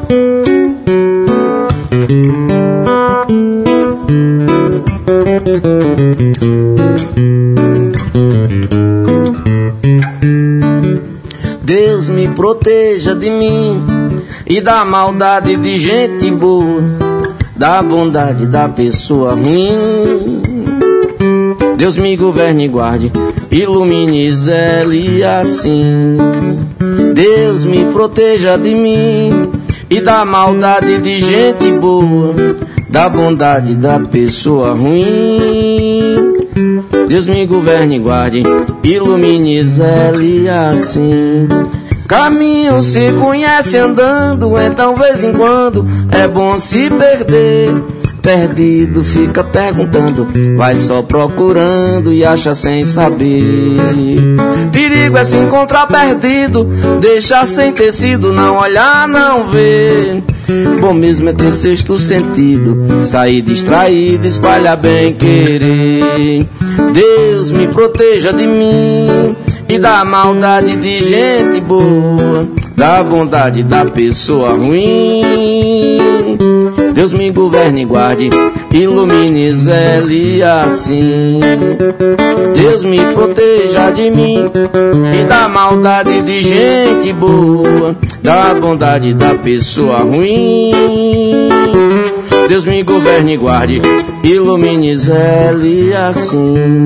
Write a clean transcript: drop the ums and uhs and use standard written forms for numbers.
Deus me proteja de mim e da maldade de gente boa, da bondade da pessoa ruim. Deus me governe e guarde, ilumine e zele assim. Deus me proteja de mim e da maldade de gente boa, da bondade da pessoa ruim. Deus me governe e guarde, ilumine e zele assim. Caminho se conhece andando, então vez em quando é bom se perder. Perdido fica perguntando, vai só procurando e acha sem saber. Perigo é se encontrar perdido, deixar sem tecido, não olhar, não ver. Bom mesmo é ter sexto sentido, sair distraído, espalhar bem querer. Deus me proteja de mim e da maldade de gente boa, da bondade da pessoa ruim. Deus me governe e guarde, ilumine e zele assim. Deus me proteja de mim e da maldade de gente boa, da bondade da pessoa ruim. Deus me governe e guarde, ilumine e zele assim.